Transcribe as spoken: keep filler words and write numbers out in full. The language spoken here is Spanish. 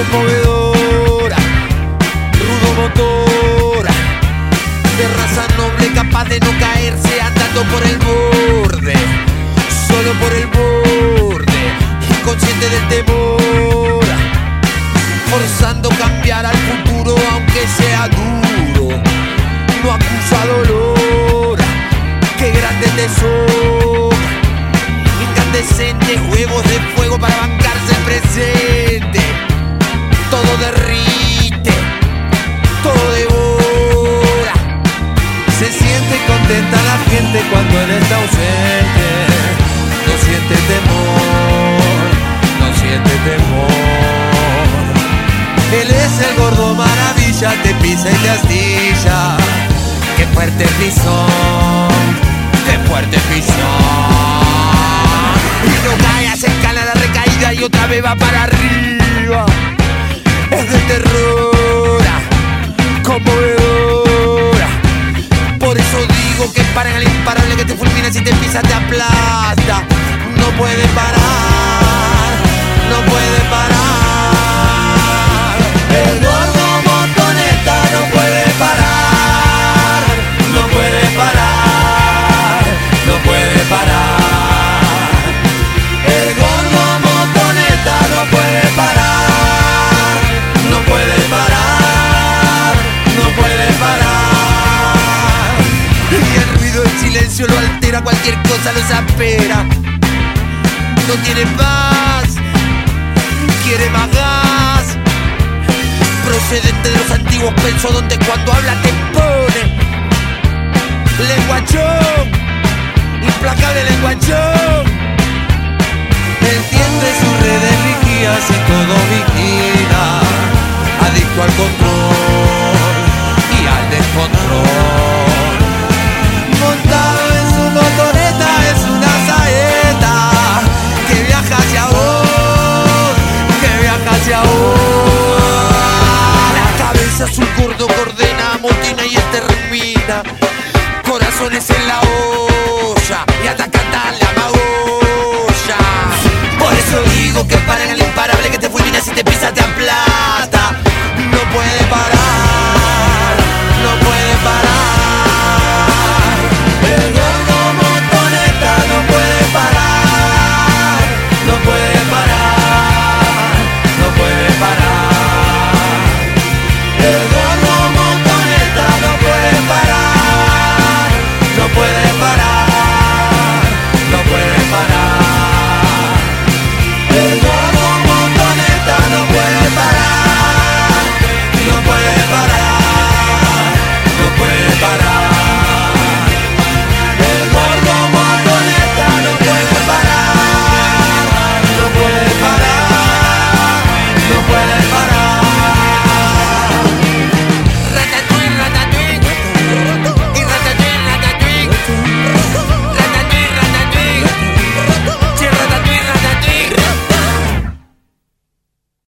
conmovedora, rudo motor, de raza noble capaz de no caerse andando por el borde, solo por el borde, inconsciente del temor, forzando cambiar al futuro aunque sea duro, no acusa dolor, qué grande tesoro, incandescentes huevos de fuego para bancarse el presente, todo derrite, todo devora, se siente contenta la gente cuando él está ausente, no siente temor, no siente temor, él es el gordo maravilla, te pisa y te astilla, qué fuerte pisón, qué fuerte pisón. Y no caigas, escala la recaída y otra vez va para arriba. Es de terror, conmovedora. Por eso digo que para el imparable que te fulmina, si te pisa te aplasta. No puede parar, no puede parar. El gordo motoneta no puede parar, no puede parar, no puede parar. El gordo motoneta no puede parar, no puede parar, no puede parar. Y el ruido, el silencio lo altera, cualquier cosa lo desespera. No tiene paz, quiere más gas, procedente de los antiguos pensos donde cuando habla te pone lenguachón, implacable lenguachón. Entiende sus redes rígidas y todo vigila, adicto al control y al descontrol. Montado en su motoneta es una saeta que viaja hacia vos, que viaja hacia vos. La cabeza azul gordo coordena, amotina y extermina, corazones en la olla y ataca la magolla. Por eso digo que paren al imparable que te fulmina, si te pisa te aplasta. No puede parar, no puede parar.